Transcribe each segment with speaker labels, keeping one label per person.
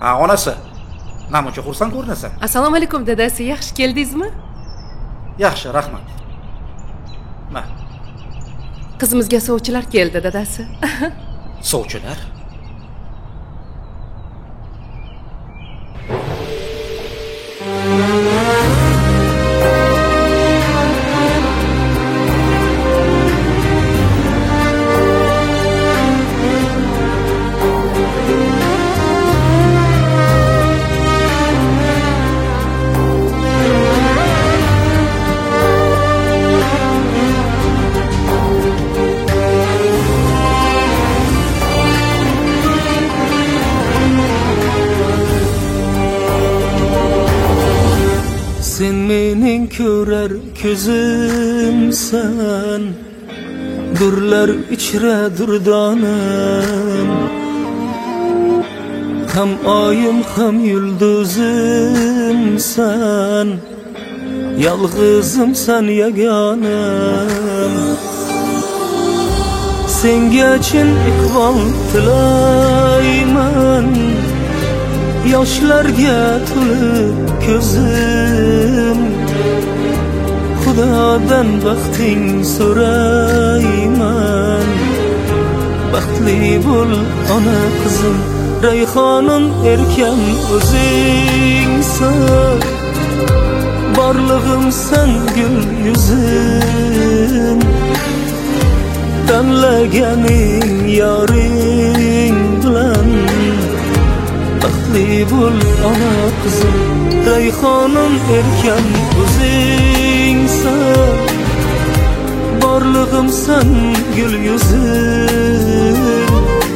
Speaker 1: onasi. Namuncha xursand ko'rinasan?
Speaker 2: Assalomu alaykum dadasi, yaxshi keldingizmi?
Speaker 1: Yaxshi, rahmat. Ma.
Speaker 2: Qizimizga sovchilar keldi dadasi.
Speaker 1: Sovchilar?
Speaker 3: Sen mening ko'rar ko'zimsan, durlar ichra durdonim, ham oyim ham yulduzimsan, yolg'izimsan yagonim. Senga chin iqbol tilayman, yoshlarga to'lib ko'zim, Xudodan baxting so'rayman. Baxtli bo'l ona qizim, rayhonim erkam o'zingsan, borlig'imsan gul yuzim, tanlaganing yoring bilan. Baxtli bo'l ona qizim, rayhonim erkam o'zingsan, borlig'imsan gul yuzim,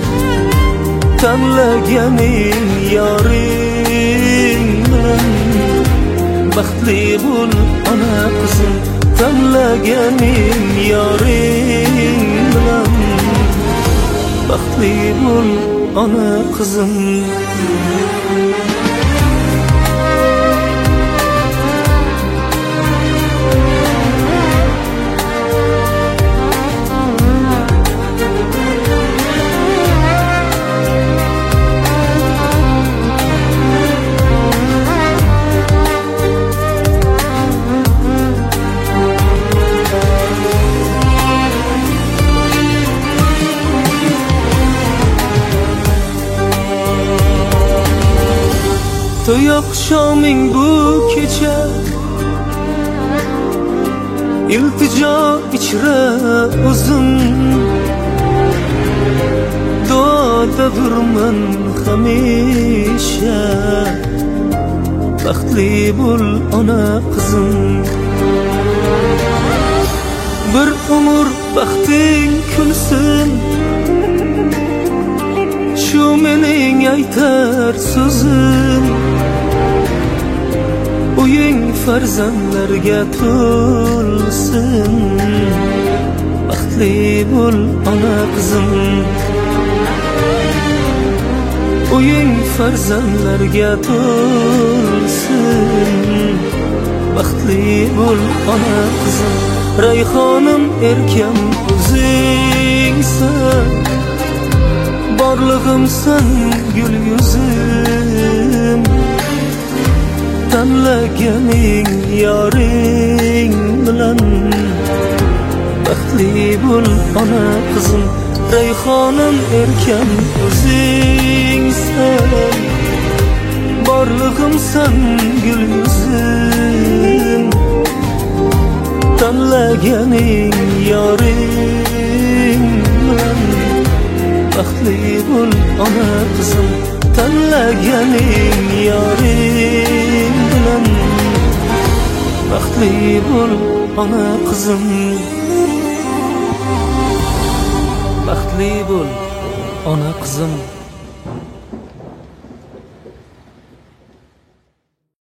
Speaker 3: tanlaganing yoring bilan. Baxtli bo'l ona qizim, tanlaganing yoring bilan. Baxtli bo'l ona qizim. To'y oqshoming bu kecha, iltijo ichra o'zim, duodadurman hamisha. Baxtli bo'l ona qizim, bir umr baxting kulsin, shu mening aytar so'zim. Uying farzandlarga to'lsin, baxtli bo'l ona qizim. Uying farzandlarga to'lsin, baxtli bo'l ona qizim. Rayhonim erkam o'zingsan, borlig'imsan gul yuzim, tanlaganing yoring bilan. Baxtli bo'l ona qizim, rayhonim erkam o'zingsan, borlig'imsan gul yuzim, tanlaganing yoring bilan. Baxtli bo'l ona qizim, tanlaganing yoring bilan. Baxtli bo'l ona qizim, baxtli bo'l ona qizim.